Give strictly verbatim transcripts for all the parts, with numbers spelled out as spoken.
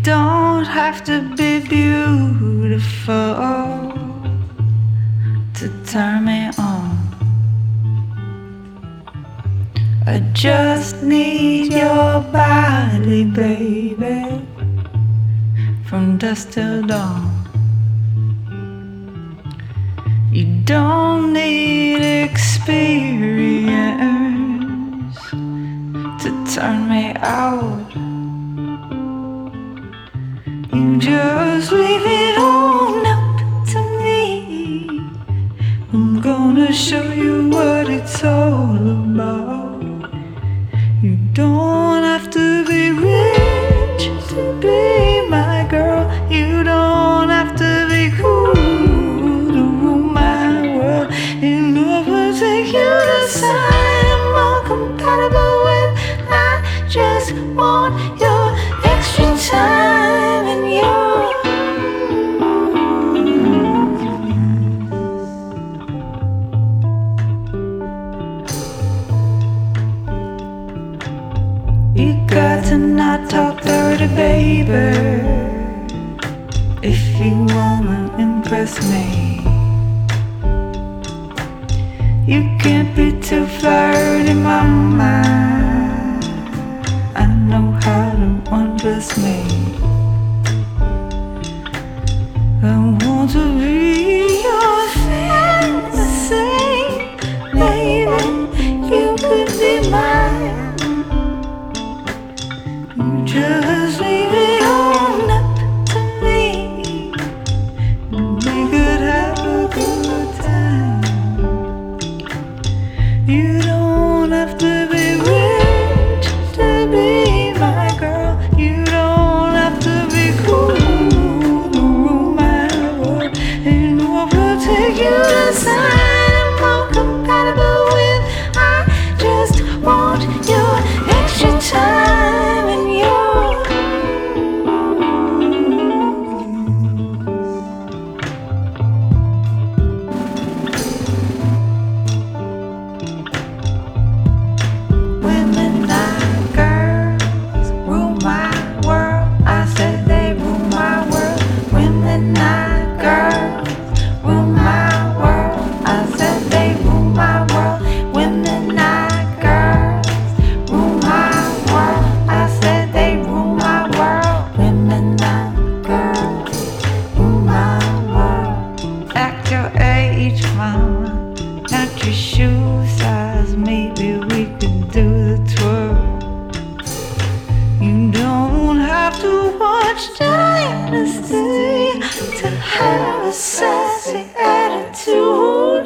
don't have to be beautiful to turn me on. I just need your body, baby, from dusk till dawn. You don't need experience to turn me out. You just leave it on up to me. I'm gonna show you what it's all about. You don't have to be rich to be my girl. You don't have to be cool to rule my world. In order to take you to side I'm more compatible with. I just want your extra time and your you got to not talk dirty, baby, if you wanna impress me. You can't be too flirty, mama. I know how to undress me. I want to be your fantasy, baby. You could be mine. You just leave it on up to me. We could have a good time. You don't have to be rich to be my girl. You don't have to be cool to rule my world. In order to take you aside I'm more compatible with. I just want your extra time and your women, not girls, rule my world. I said they rule my world. Women, not girls, rule my world. I said they rule my world. Women, not girls, rule my world. I said they rule my world. Women, not girls, rule my world. Act your age, mama, not your shoe size. Maybe we could do the twirl. You don't have to watch Dynasty to have a sassy attitude.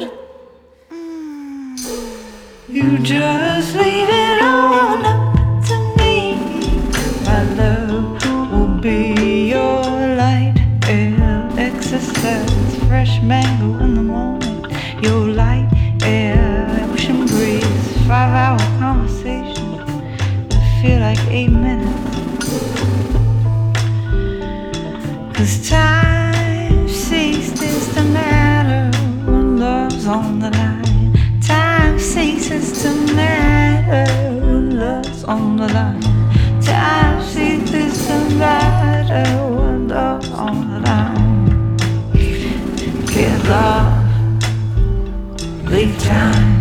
You just leave it on up to me. My love will be your light air exercise, fresh mango in the morning. Your light air, ocean breeze, five hour conversation. I feel like eight minutes. Cause time ceases to matter when love's on the line. Time ceases to matter when love's on the line. Time ceases to matter when love's on the line. Get love, leave time.